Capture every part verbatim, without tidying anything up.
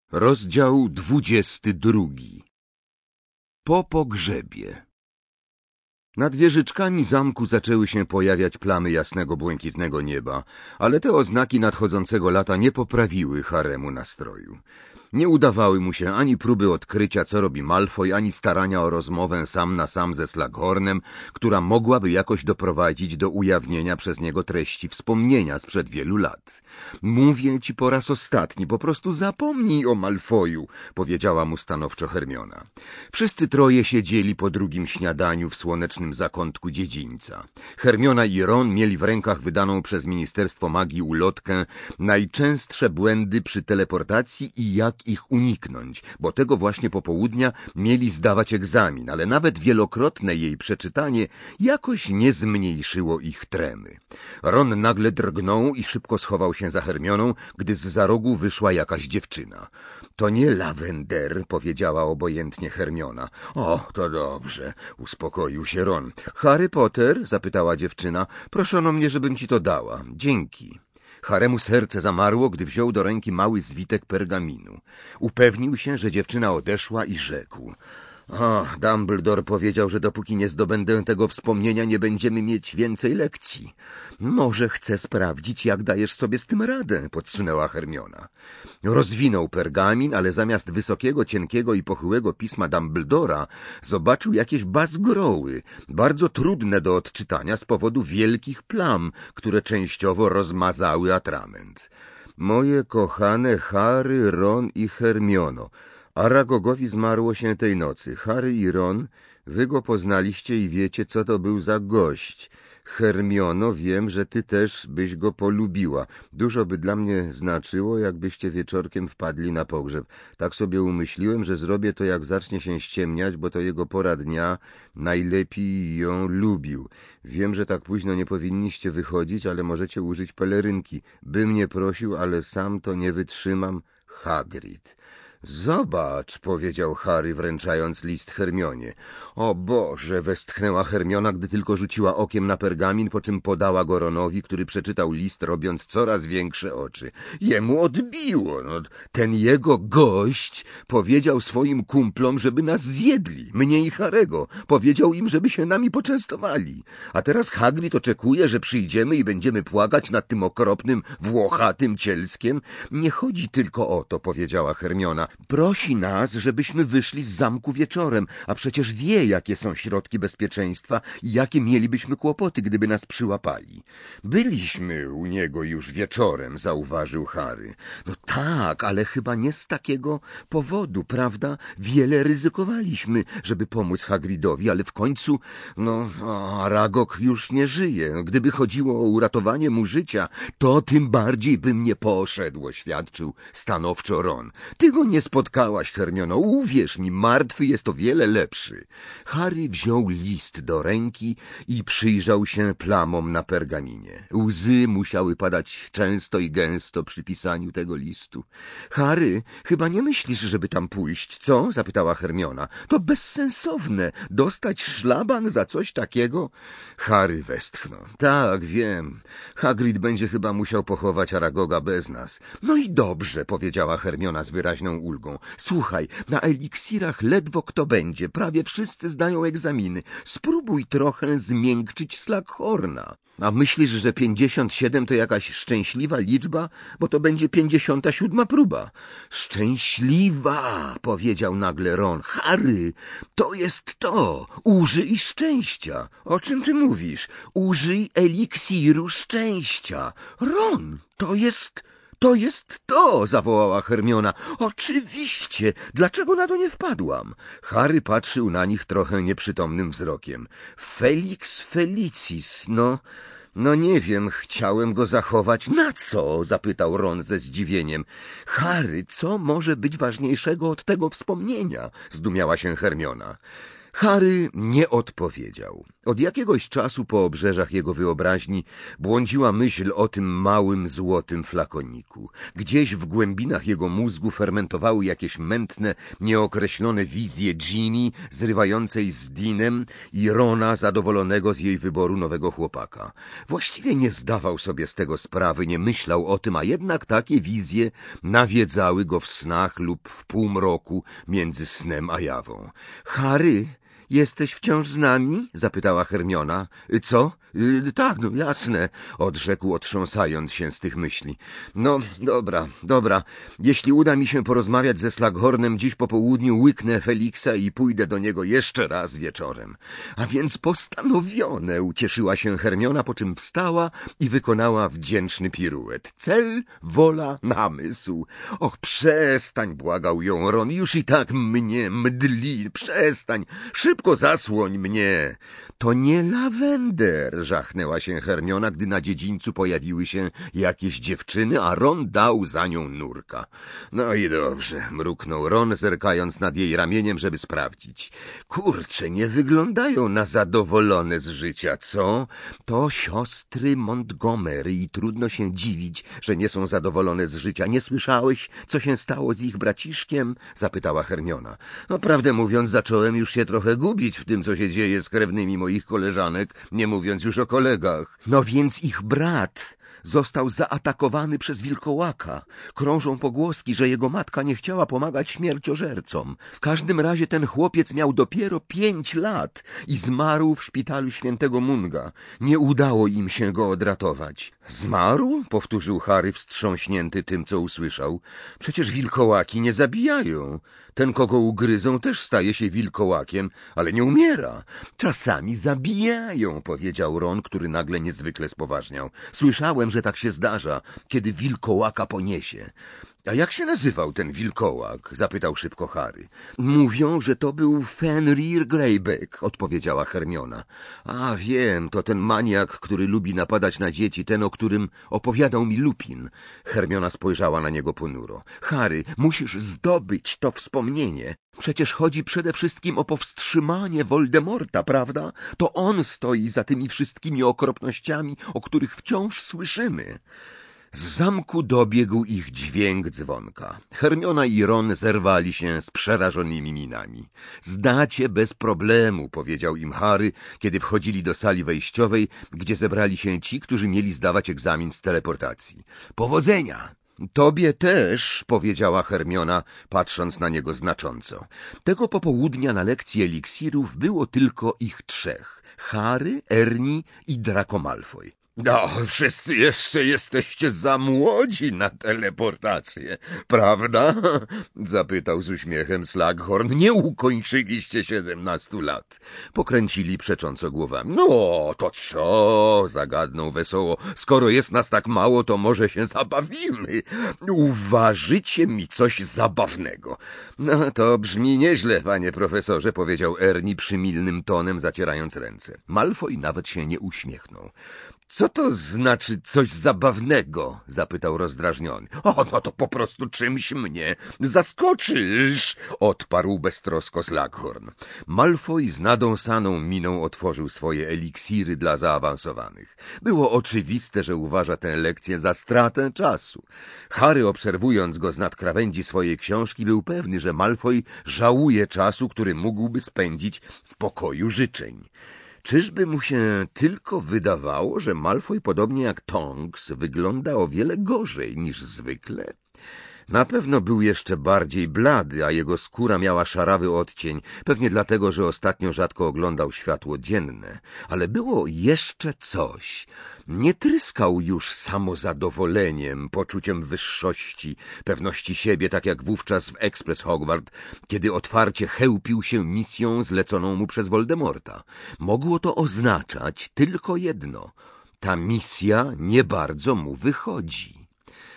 Rozdział dwudziesty drugi. Po pogrzebie. Nad wieżyczkami zamku zaczęły się pojawiać plamy jasnego, błękitnego nieba, ale te oznaki nadchodzącego lata nie poprawiły haremu nastroju. Nie udawały mu się ani próby odkrycia, co robi Malfoy, ani starania o rozmowę sam na sam ze Slughornem, która mogłaby jakoś doprowadzić do ujawnienia przez niego treści wspomnienia sprzed wielu lat. Mówię ci po raz ostatni, po prostu zapomnij o Malfoyu, powiedziała mu stanowczo Hermiona. Wszyscy troje siedzieli po drugim śniadaniu w słonecznym zakątku dziedzińca. Hermiona i Ron mieli w rękach wydaną przez Ministerstwo Magii ulotkę Najczęstsze błędy przy teleportacji i jak ich uniknąć, bo tego właśnie popołudnia mieli zdawać egzamin, ale nawet wielokrotne jej przeczytanie jakoś nie zmniejszyło ich tremy. Ron nagle drgnął i szybko schował się za Hermioną, gdy z za rogu wyszła jakaś dziewczyna. To nie Lavender, powiedziała obojętnie Hermiona. O, to dobrze, uspokoił się Ron. Harry Potter? Zapytała dziewczyna. Proszono mnie, żebym ci to dała. Dzięki. Haremu serce zamarło, gdy wziął do ręki mały zwitek pergaminu. Upewnił się, że dziewczyna odeszła i rzekł. O, Dumbledore powiedział, że dopóki nie zdobędę tego wspomnienia, nie będziemy mieć więcej lekcji. Może chce sprawdzić, jak dajesz sobie z tym radę, podsunęła Hermiona. Rozwinął pergamin, ale zamiast wysokiego, cienkiego i pochyłego pisma Dumbledora zobaczył jakieś bazgroły, bardzo trudne do odczytania z powodu wielkich plam, które częściowo rozmazały atrament. Moje kochane Harry, Ron i Hermiono, Aragogowi zmarło się tej nocy. Harry i Ron, wy go poznaliście i wiecie, co to był za gość. Hermiono, wiem, że ty też byś go polubiła. Dużo by dla mnie znaczyło, jakbyście wieczorkiem wpadli na pogrzeb. Tak sobie umyśliłem, że zrobię to, jak zacznie się ściemniać, bo to jego pora dnia, najlepiej ją lubił. Wiem, że tak późno nie powinniście wychodzić, ale możecie użyć pelerynki. Bym nie prosił, ale sam to nie wytrzymam. Hagrid. Zobacz, powiedział Harry, wręczając list Hermionie. O Boże, westchnęła Hermiona, gdy tylko rzuciła okiem na pergamin, po czym podała go Ronowi, który przeczytał list, robiąc coraz większe oczy. Jemu odbiło. No, ten jego gość powiedział swoim kumplom, żeby nas zjedli, mnie i Harego. Powiedział im, żeby się nami poczęstowali. A teraz Hagrid oczekuje, że przyjdziemy i będziemy płakać nad tym okropnym, włochatym cielskiem. Nie chodzi tylko o to, powiedziała Hermiona. Prosi nas, żebyśmy wyszli z zamku wieczorem, a przecież wie, jakie są środki bezpieczeństwa i jakie mielibyśmy kłopoty, gdyby nas przyłapali. Byliśmy u niego już wieczorem, zauważył Harry. No tak, ale chyba nie z takiego powodu, prawda? Wiele ryzykowaliśmy, żeby pomóc Hagridowi, ale w końcu, no, Aragog już nie żyje. Gdyby chodziło o uratowanie mu życia, to tym bardziej bym nie poszedł, oświadczył stanowczo Ron. Ty go nie spotkałaś, Hermiono. Uwierz mi, martwy jest o wiele lepszy. Harry wziął list do ręki i przyjrzał się plamom na pergaminie. Łzy musiały padać często i gęsto przy pisaniu tego listu. Harry, chyba nie myślisz, żeby tam pójść, co? Zapytała Hermiona. To bezsensowne. Dostać szlaban za coś takiego? Harry westchnął. Tak, wiem. Hagrid będzie chyba musiał pochować Aragoga bez nas. No i dobrze, powiedziała Hermiona z wyraźną ulgą. Słuchaj, na eliksirach ledwo kto będzie. Prawie wszyscy zdają egzaminy. Spróbuj trochę zmiękczyć Slughorna. A myślisz, że pięćdziesiąt siedem to jakaś szczęśliwa liczba? Bo to będzie pięćdziesiąta siódma próba. Szczęśliwa, powiedział nagle Ron. Harry, to jest to. Użyj szczęścia. O czym ty mówisz? Użyj eliksiru szczęścia. Ron, to jest... To jest to, zawołała Hermiona. Oczywiście, dlaczego na to nie wpadłam? Harry patrzył na nich trochę nieprzytomnym wzrokiem. Felix Felicis, no... No nie wiem, chciałem go zachować. Na co? Zapytał Ron ze zdziwieniem. Harry, co może być ważniejszego od tego wspomnienia? Zdumiała się Hermiona. Harry nie odpowiedział. Od jakiegoś czasu po obrzeżach jego wyobraźni błądziła myśl o tym małym, złotym flakoniku. Gdzieś w głębinach jego mózgu fermentowały jakieś mętne, nieokreślone wizje Ginny zrywającej z Deanem i Rona zadowolonego z jej wyboru nowego chłopaka. Właściwie nie zdawał sobie z tego sprawy, nie myślał o tym, a jednak takie wizje nawiedzały go w snach lub w półmroku między snem a jawą. Harry, jesteś wciąż z nami? Zapytała Hermiona. Co? Yy, tak, no jasne, odrzekł, otrząsając się z tych myśli. No, dobra, dobra. Jeśli uda mi się porozmawiać ze Slughornem dziś po południu, łyknę Feliksa i pójdę do niego jeszcze raz wieczorem. A więc postanowione, ucieszyła się Hermiona, po czym wstała i wykonała wdzięczny piruet. Cel, wola, namysł. Och, przestań, błagał ją Ron, już i tak mnie mdli. Przestań, szybko zasłoń mnie. To nie Lavender, żachnęła się Hermiona, gdy na dziedzińcu pojawiły się jakieś dziewczyny, a Ron dał za nią nurka. No i dobrze, mruknął Ron, zerkając nad jej ramieniem, żeby sprawdzić. Kurcze, nie wyglądają na zadowolone z życia, co? To siostry Montgomery i trudno się dziwić, że nie są zadowolone z życia. Nie słyszałeś, co się stało z ich braciszkiem? Zapytała Hermiona. No, prawdę mówiąc, zacząłem już się trochę gubić w tym, co się dzieje z krewnymi moich koleżanek, nie mówiąc już o kolegach. No więc ich brat został zaatakowany przez wilkołaka. Krążą pogłoski, że jego matka nie chciała pomagać śmierciożercom. W każdym razie ten chłopiec miał dopiero pięć lat i zmarł w szpitalu świętego Munga. Nie udało im się go odratować. Zmarł? Powtórzył Harry, wstrząśnięty tym, co usłyszał. Przecież wilkołaki nie zabijają. Ten, kogo ugryzą, też staje się wilkołakiem, ale nie umiera. Czasami zabijają, powiedział Ron, który nagle niezwykle spoważniał. Słyszałem, że tak się zdarza, kiedy wilkołaka poniesie. A jak się nazywał ten wilkołak? Zapytał szybko Harry. Mówią, że to był Fenrir Greyback, odpowiedziała Hermiona. A wiem, to ten maniak, który lubi napadać na dzieci, ten, o którym opowiadał mi Lupin. Hermiona spojrzała na niego ponuro. Harry, musisz zdobyć to wspomnienie. Przecież chodzi przede wszystkim o powstrzymanie Voldemorta, prawda? To on stoi za tymi wszystkimi okropnościami, o których wciąż słyszymy. Z zamku dobiegł ich dźwięk dzwonka. Hermiona i Ron zerwali się z przerażonymi minami. Zdacie bez problemu, powiedział im Harry, kiedy wchodzili do sali wejściowej, gdzie zebrali się ci, którzy mieli zdawać egzamin z teleportacji. Powodzenia! Tobie też, powiedziała Hermiona, patrząc na niego znacząco. Tego popołudnia na lekcji eliksirów było tylko ich trzech. Harry, Ernie i Draco Malfoy. No, wszyscy jeszcze jesteście za młodzi na teleportację, prawda? Zapytał z uśmiechem Slughorn. Nie ukończyliście siedemnastu lat. Pokręcili przecząco głowami. No, to co? Zagadnął wesoło. Skoro jest nas tak mało, to może się zabawimy. Uważycie mi coś zabawnego. No, to brzmi nieźle, panie profesorze, powiedział Ernie przymilnym tonem, zacierając ręce. Malfoy nawet się nie uśmiechnął. Co to znaczy coś zabawnego? Zapytał rozdrażniony. O, no to po prostu czymś mnie zaskoczysz, odparł beztrosko Slughorn. Malfoy z nadąsaną miną otworzył swoje eliksiry dla zaawansowanych. Było oczywiste, że uważa tę lekcję za stratę czasu. Harry, obserwując go z nad krawędzi swojej książki, był pewny, że Malfoy żałuje czasu, który mógłby spędzić w pokoju życzeń. Czyżby mu się tylko wydawało, że Malfoy, podobnie jak Tonks, wygląda o wiele gorzej niż zwykle? Na pewno był jeszcze bardziej blady, a jego skóra miała szarawy odcień, pewnie dlatego, że ostatnio rzadko oglądał światło dzienne. Ale było jeszcze coś. Nie tryskał już samozadowoleniem, poczuciem wyższości, pewności siebie, tak jak wówczas w Ekspres Hogwart, kiedy otwarcie chełpił się misją zleconą mu przez Voldemorta. Mogło to oznaczać tylko jedno. Ta misja nie bardzo mu wychodzi.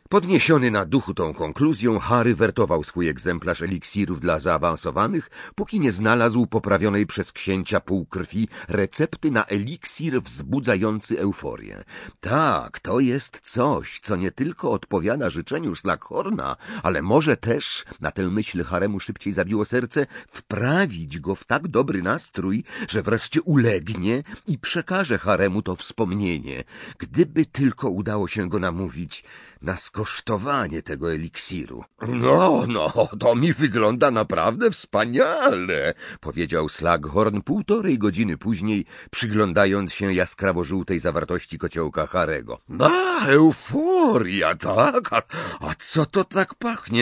Podniesiony na duchu tą konkluzją, Harry wertował swój egzemplarz eliksirów dla zaawansowanych, póki nie znalazł poprawionej przez księcia półkrwi recepty na eliksir wzbudzający euforię. Tak, to jest coś, co nie tylko odpowiada życzeniu Slughorna, ale może też, na tę myśl Haremu szybciej zabiło serce, wprawić go w tak dobry nastrój, że wreszcie ulegnie i przekaże Haremu to wspomnienie, gdyby tylko udało się go namówić na skosztowanie tego eliksiru. No, no, to mi wygląda naprawdę wspaniale, powiedział Slughorn półtorej godziny później, przyglądając się jaskrawo-żółtej zawartości kociołka Harego. A, euforia, tak? A, a co to tak pachnie?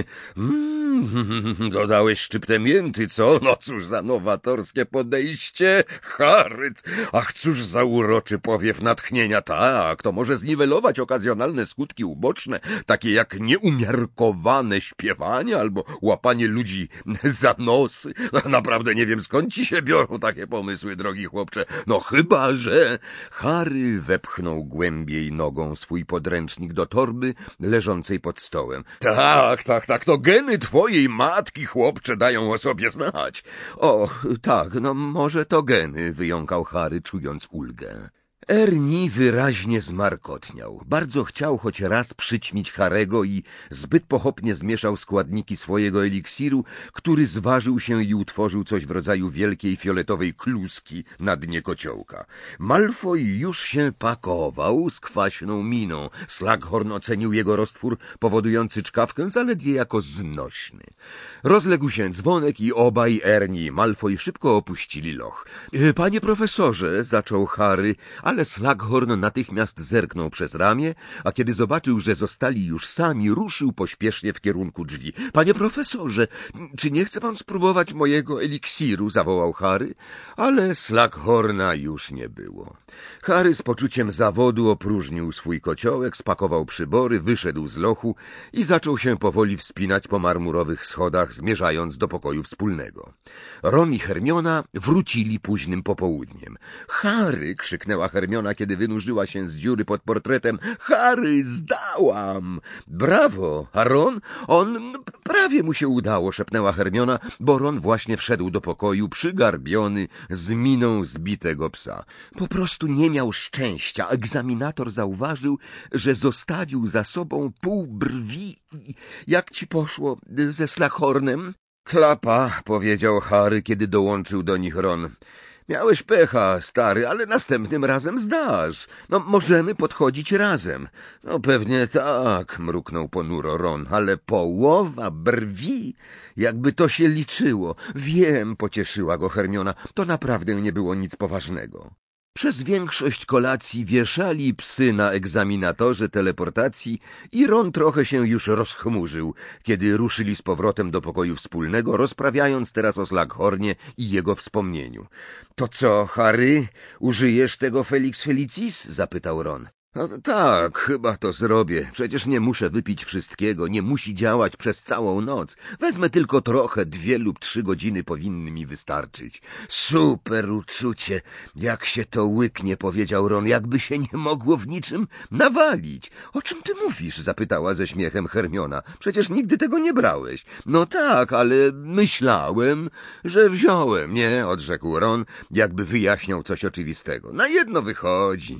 Mm, dodałeś szczyptę mięty, co? No cóż za nowatorskie podejście, Harry. Ach, cóż za uroczy powiew natchnienia, tak, to może zniwelować okazjonalne skutki uboczne, takie jak nieumiarkowane śpiewanie albo łapanie ludzi za nosy. Naprawdę nie wiem, skąd ci się biorą takie pomysły, drogi chłopcze. No chyba, że... Harry wepchnął głębiej nogą swój podręcznik do torby leżącej pod stołem. Tak, tak, tak, to geny twojej matki, chłopcze, dają o sobie znać. O, tak, no może to geny, wyjąkał Harry, czując ulgę. Ernie wyraźnie zmarkotniał. Bardzo chciał choć raz przyćmić Harego i zbyt pochopnie zmieszał składniki swojego eliksiru, który zważył się i utworzył coś w rodzaju wielkiej fioletowej kluski na dnie kociołka. Malfoy już się pakował z kwaśną miną. Slughorn ocenił jego roztwór powodujący czkawkę zaledwie jako znośny. Rozległ się dzwonek i obaj, Ernie i Malfoy, szybko opuścili loch. — Panie profesorze — zaczął Harry, ale Slughorn natychmiast zerknął przez ramię, a kiedy zobaczył, że zostali już sami, ruszył pośpiesznie w kierunku drzwi. — Panie profesorze, czy nie chce pan spróbować mojego eliksiru? — zawołał Harry, ale Slughorna już nie było. Harry z poczuciem zawodu opróżnił swój kociołek, spakował przybory, wyszedł z lochu i zaczął się powoli wspinać po marmurowych schodach, zmierzając do pokoju wspólnego. Ron i Hermiona wrócili późnym popołudniem. — Harry! — krzyknęła Hermiona, kiedy wynurzyła się z dziury pod portretem. — Harry, zdałam! — Brawo! A Ron? On prawie mu się udało, szepnęła Hermiona, bo Ron właśnie wszedł do pokoju, przygarbiony, z miną zbitego psa. Po prostu nie miał szczęścia. Egzaminator zauważył, że zostawił za sobą pół brwi. Jak ci poszło ze Slughornem? — Klapa, powiedział Harry, kiedy dołączył do nich Ron. Miałeś pecha, stary, ale następnym razem zdasz. No, możemy podchodzić razem. No, pewnie tak, mruknął ponuro Ron, ale połowa brwi, jakby to się liczyło. Wiem, pocieszyła go Hermiona, to naprawdę nie było nic poważnego. Przez większość kolacji wieszali psy na egzaminatorze teleportacji i Ron trochę się już rozchmurzył, kiedy ruszyli z powrotem do pokoju wspólnego, rozprawiając teraz o Slughornie i jego wspomnieniu. — To co, Harry, użyjesz tego Felix Felicis? — zapytał Ron. — No tak, chyba to zrobię. Przecież nie muszę wypić wszystkiego, nie musi działać przez całą noc. Wezmę tylko trochę, dwie lub trzy godziny powinny mi wystarczyć. Super uczucie, jak się to łyknie, powiedział Ron, jakby się nie mogło w niczym nawalić. O czym ty mówisz? Zapytała ze śmiechem Hermiona. Przecież nigdy tego nie brałeś. No tak, ale myślałem, że wziąłem, nie? Odrzekł Ron, jakby wyjaśniał coś oczywistego. Na jedno wychodzi.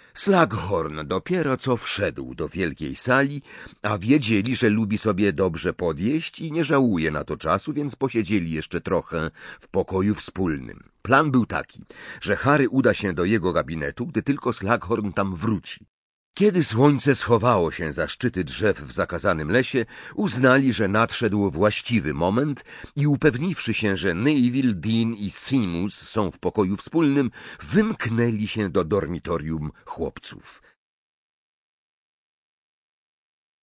Slughorn dopiero co wszedł do wielkiej sali, a wiedzieli, że lubi sobie dobrze podjeść i nie żałuje na to czasu, więc posiedzieli jeszcze trochę w pokoju wspólnym. Plan był taki, że Harry uda się do jego gabinetu, gdy tylko Slughorn tam wróci. Kiedy słońce schowało się za szczyty drzew w zakazanym lesie, uznali, że nadszedł właściwy moment i upewniwszy się, że Neville, Dean i Seamus są w pokoju wspólnym, wymknęli się do dormitorium chłopców.